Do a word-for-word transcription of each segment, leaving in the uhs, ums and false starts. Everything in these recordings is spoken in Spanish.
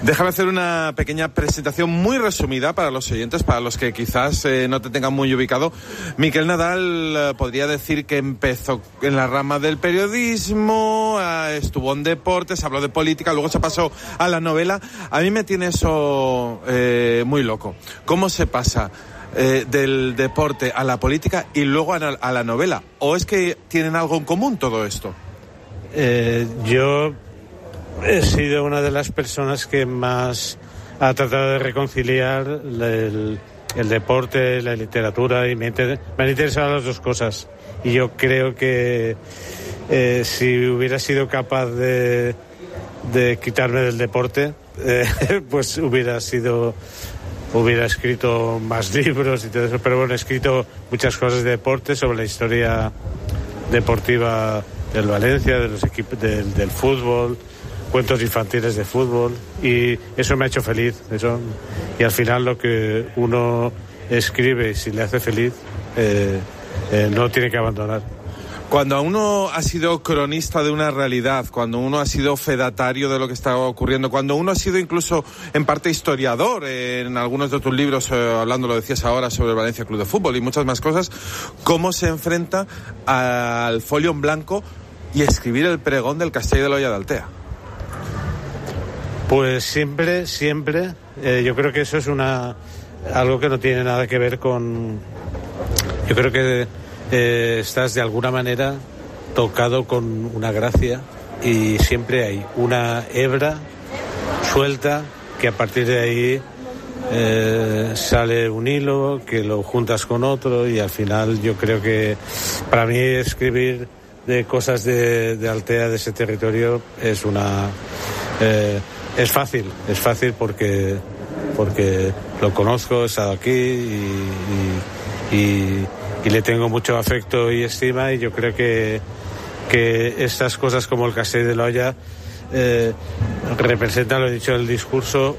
Déjame hacer una pequeña presentación muy resumida para los oyentes, para los que quizás eh, no te tengan muy ubicado. Miquel Nadal eh, podría decir que empezó en la rama del periodismo, eh, estuvo en deportes, habló de política, luego se pasó a la novela. A mí me tiene eso eh, muy loco. ¿Cómo se pasa eh, del deporte a la política y luego a, a la novela? ¿O es que tienen algo en común todo esto? Eh, yo... He sido una de las personas que más ha tratado de reconciliar el, el deporte, la literatura, y me, inter, me han interesado las dos cosas. Y yo creo que eh, si hubiera sido capaz de, de quitarme del deporte, eh, pues hubiera sido, hubiera escrito más libros y todo eso. Pero bueno, he escrito muchas cosas de deporte, sobre la historia deportiva del Valencia, de los equipos, del, del fútbol, cuentos infantiles de fútbol, y eso me ha hecho feliz. Eso, y al final lo que uno escribe, si le hace feliz, eh, eh, no tiene que abandonar. Cuando uno ha sido cronista de una realidad, cuando uno ha sido fedatario de lo que está ocurriendo, cuando uno ha sido incluso en parte historiador, eh, en algunos de tus libros, eh, hablando, lo decías ahora, sobre el Valencia Club de Fútbol y muchas más cosas, ¿cómo se enfrenta al folio en blanco y escribir el pregón del Castell de l'Olla de Altea? Pues siempre, siempre, eh, yo creo que eso es una algo que no tiene nada que ver con... Yo creo que eh, estás de alguna manera tocado con una gracia, y siempre hay una hebra suelta que a partir de ahí eh, sale un hilo que lo juntas con otro, y al final yo creo que para mí escribir de cosas de, de Altea, de ese territorio, es una... Eh, Es fácil, es fácil porque porque lo conozco, he estado aquí y, y, y, y le tengo mucho afecto y estima, y yo creo que, que estas cosas como el Castell de l'Olla eh, representan, lo he dicho en el discurso,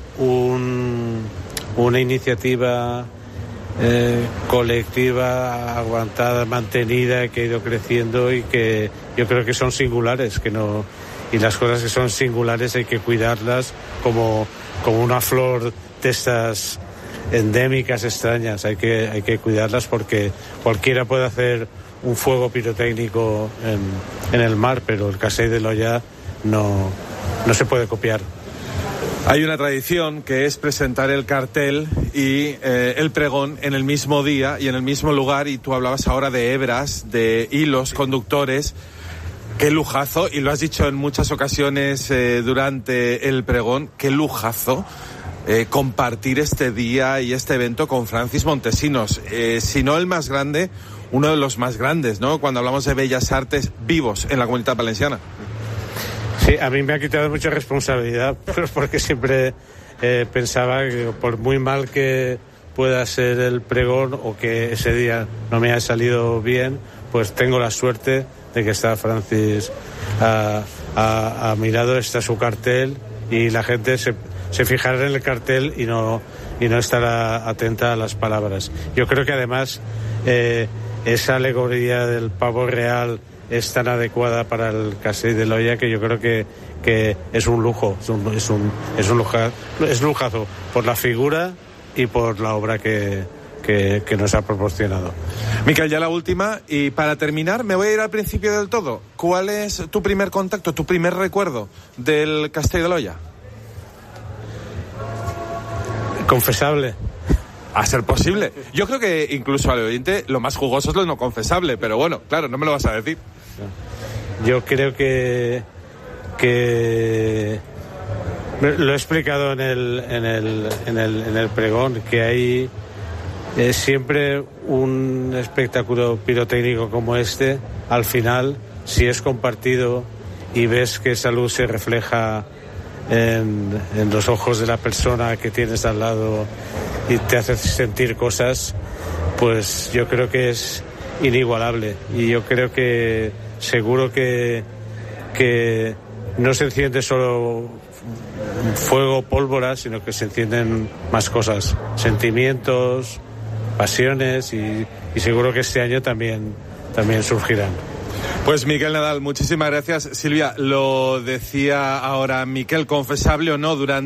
un, una iniciativa eh, colectiva, aguantada, mantenida, que ha ido creciendo, y que yo creo que son singulares, que no... Y las cosas que son singulares hay que cuidarlas como, como una flor de estas endémicas extrañas. Hay que, hay que cuidarlas, porque cualquiera puede hacer un fuego pirotécnico en, en el mar, pero el Castell de l'Olla no, no se puede copiar. Hay una tradición que es presentar el cartel y eh, el pregón en el mismo día y en el mismo lugar, y tú hablabas ahora de hebras, de hilos conductores. Qué lujazo, y lo has dicho en muchas ocasiones eh, durante el pregón, qué lujazo eh, compartir este día y este evento con Francis Montesinos, eh, si no el más grande, uno de los más grandes, ¿no? Cuando hablamos de bellas artes vivos en la Comunitat Valenciana. Sí, a mí me ha quitado mucha responsabilidad, porque siempre eh, pensaba que por muy mal que pueda ser el pregón, o que ese día no me haya salido bien, pues tengo la suerte de que está Francis a, a, a mi lado, está su cartel, y la gente se, se fijará en el cartel y no, y no estará atenta a las palabras. Yo creo que además eh, esa alegoría del pavo real es tan adecuada para el Castell de l'Olla, que yo creo que, que es un lujo, es un, es un, es un luja, es lujazo por la figura y por la obra que Que, que nos ha proporcionado. Miquel, ya la última, y para terminar me voy a ir al principio del todo. ¿Cuál es tu primer contacto, tu primer recuerdo del Castell de l'Olla? Confesable. A ser posible. Yo creo que incluso al oyente lo más jugoso es lo no confesable, pero bueno, claro, no me lo vas a decir. Yo creo que que lo he explicado en el en el en el en el pregón, que hay Es siempre un espectáculo pirotécnico como este, al final, si es compartido y ves que esa luz se refleja en, en los ojos de la persona que tienes al lado y te hace sentir cosas, pues yo creo que es inigualable. Y yo creo que seguro que, que no se enciende solo fuego, pólvora, sino que se encienden más cosas, sentimientos, pasiones, y, y seguro que este año también, también surgirán. Pues Miquel Nadal, muchísimas gracias. Silvia, lo decía ahora Miquel, confesable o no, durante